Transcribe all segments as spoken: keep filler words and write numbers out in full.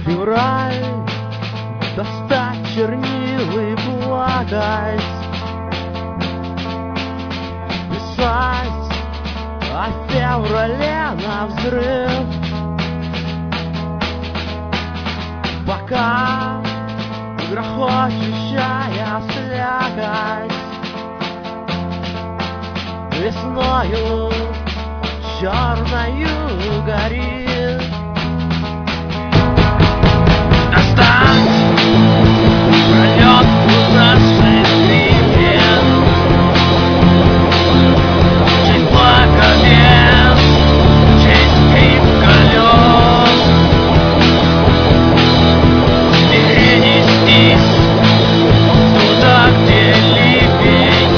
Февраль, достать чернил и плакать, писать о феврале навзрыв, пока грохочущая слякоть весною черною горит. Достать пролетку зашибен, честь благовест, честь скрип колес, перенестись туда, где ливень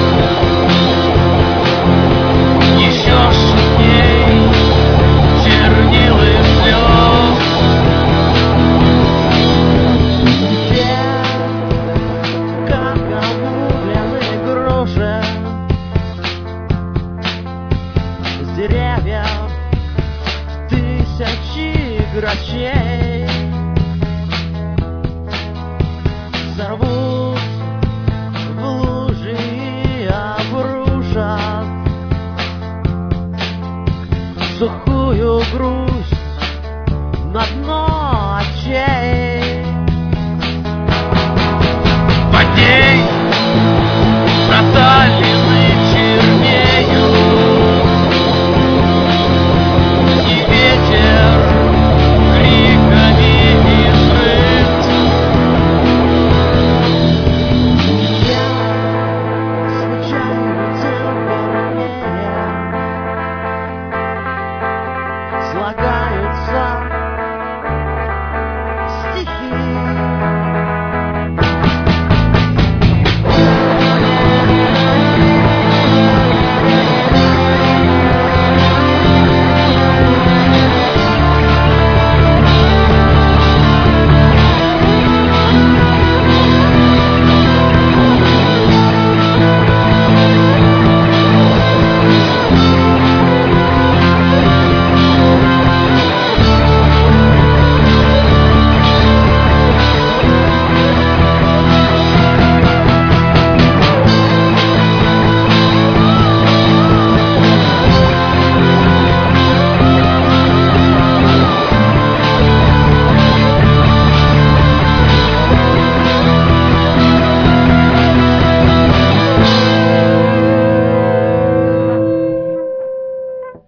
еще шумней чернил и слез. Деревьев тысячи грачей сорвут в лужи и обрушат сухую грудь.